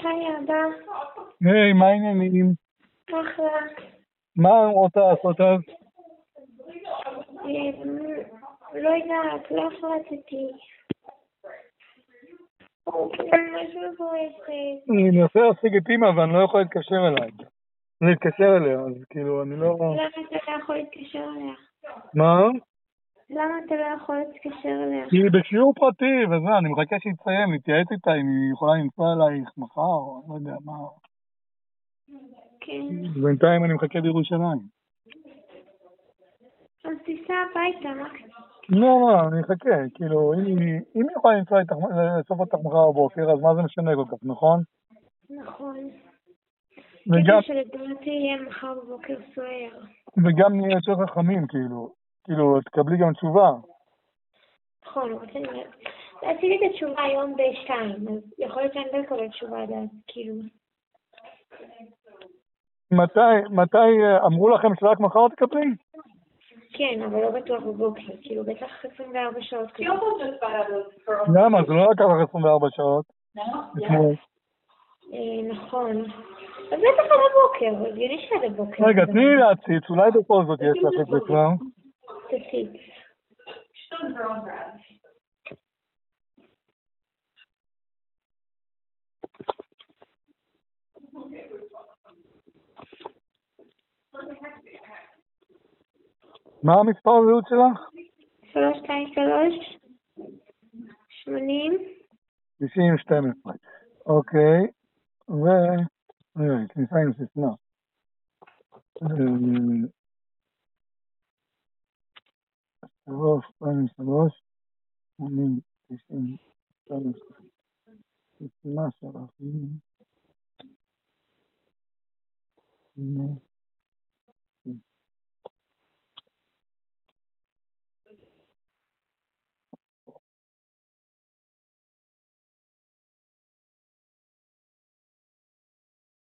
היי אבא. היי, מה העניינים? אחלה. מה רוצה לעשות אז? לא יודעת, לא החלטתי. משהו מבואסת. אני מנסה להשיג את אמא ואני לא יכול להתקשר אליה, אז כאילו אני לא... למה אתה לא יכול להתקשר אליה? מה? למה אתה לא יכול להתקשר אליה? היא בשיעור פרטי וזה, אני מחכה שהיא תסיים, להתייעץ איתה אם היא יכולה לנסוע אלייך מחר או אני לא יודע מה. כן. בינתיים אני מחכה בירושלים. אז תיסע הביתה, מה? לא, אני אחכה, כאילו אם היא יכולה לנסוע איתך, לאסוף אותך מחר בבוקר, אז מה זה משנה כל כך, נכון? נכון. וגם, כדי שלדעתי יהיה מחר בבוקר סוער. וגם נהיה יותר חכמים, כאילו תקבלי גם תשובה. נכון, רציתי את התשובה היום ב-2, אז יכול להיות שאני לא אקבל תשובה עד אז, כאילו. מתי אמרו לכם שרק מחר תקבלי? כן, אבל לא בטוח בבוקר, כאילו בטח 24 שעות. למה? זה לא לקח לך 24 שעות. נכון. אז בטח על הבוקר, הגיוני שעד הבוקר. רגע, תני לי להציץ, אולי בכל זאת יש לך את זה כבר. תציץ. מה המספר הזהות שלך? 323 80 9012. אוקיי, כניסה עם סיסמה. 323 80 9012. סיסמה שלך.